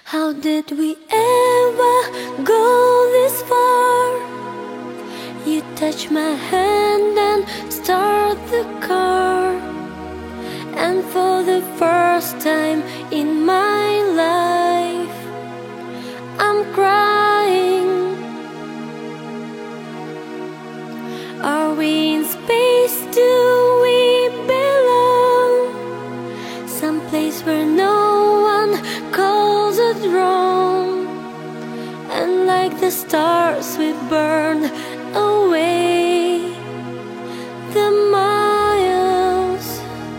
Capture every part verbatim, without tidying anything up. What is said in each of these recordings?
How did we ever go this far? You touch my hand and start the car, and for the first time in my life I'm crying. Are we in space? Do we belong someplace where no one calls it wrong? And like the stars we burn away the miles.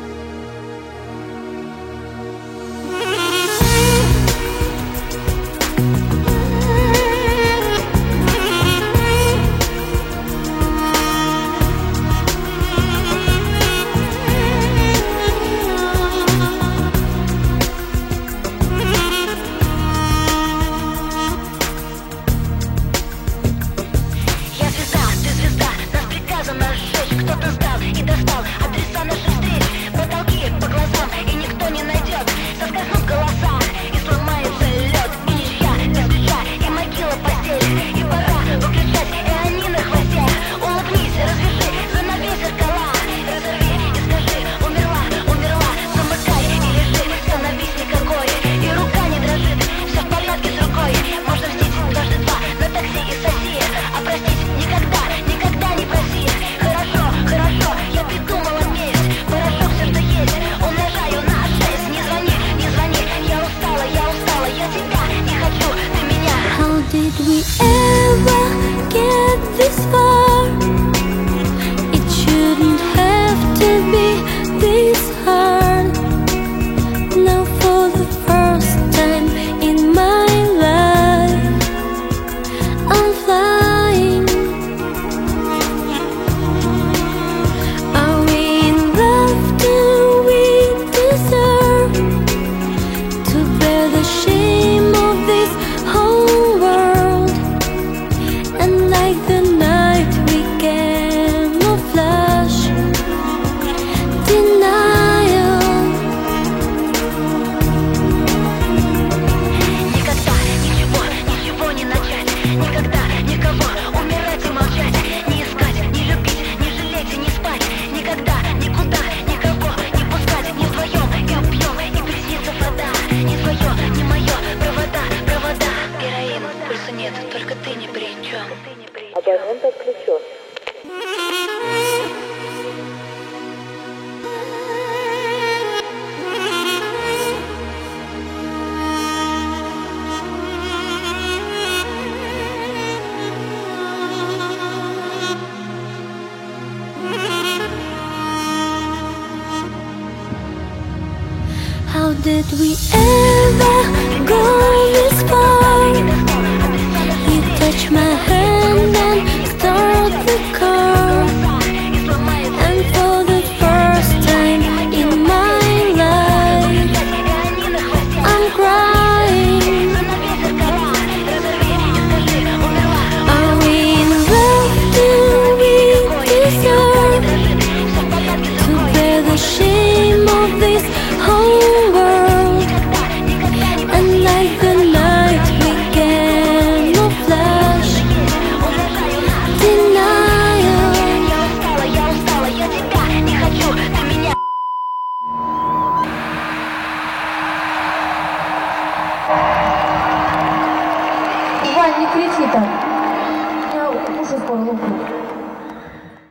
Кто-то сдал и достал адреса наших встреч, потолки по глазам, и никто не найдет. Соскользнут голоса, и сломается лед, и ничья без ключа, и могила постель. И пора выключать, и они на хвосте. Улыбнись, развяжи, занавесь зеркала, разорви и скажи: умерла, умерла. Замыкай и лежи, становись никакой, и рука не дрожит, все в порядке с рукой. Можно мстить дважды два на такси и соси, а простить никогда, никогда не проси. Хорошо, я придумала месть, порошок все, что есть, умножаю на шесть. Не звони, не звони, я устала, я устала, я тебя не хочу, ты меня. How did we ever get this far? It shouldn't have to be this hard. Now for the first time in my life I'm flying. Are we in love? Do we deserve to bear the shame of this whole world? And like the night we camouflage denial. Никогда ничего, ничего не начать, никогда никого умирать и молчать, не искать, не любить, не жалеть и не спать, никогда, никуда, никого не пускать, не вдвоем и убьем, и приснится вода, не твое, не мое, провода, провода. Героин, пульса нет, только ты не при чем. Абонент отключен. How did we ever go this far? You touch my hand and start the car, and for the first time in my life I'm crying. Are we in love? Do we deserve to bear the shame of this whole world? And like the night we camouflage denial. Я устала, я устала, я тебя не хочу, ты меня. Вань, не кричи так. Я ужас по звуку.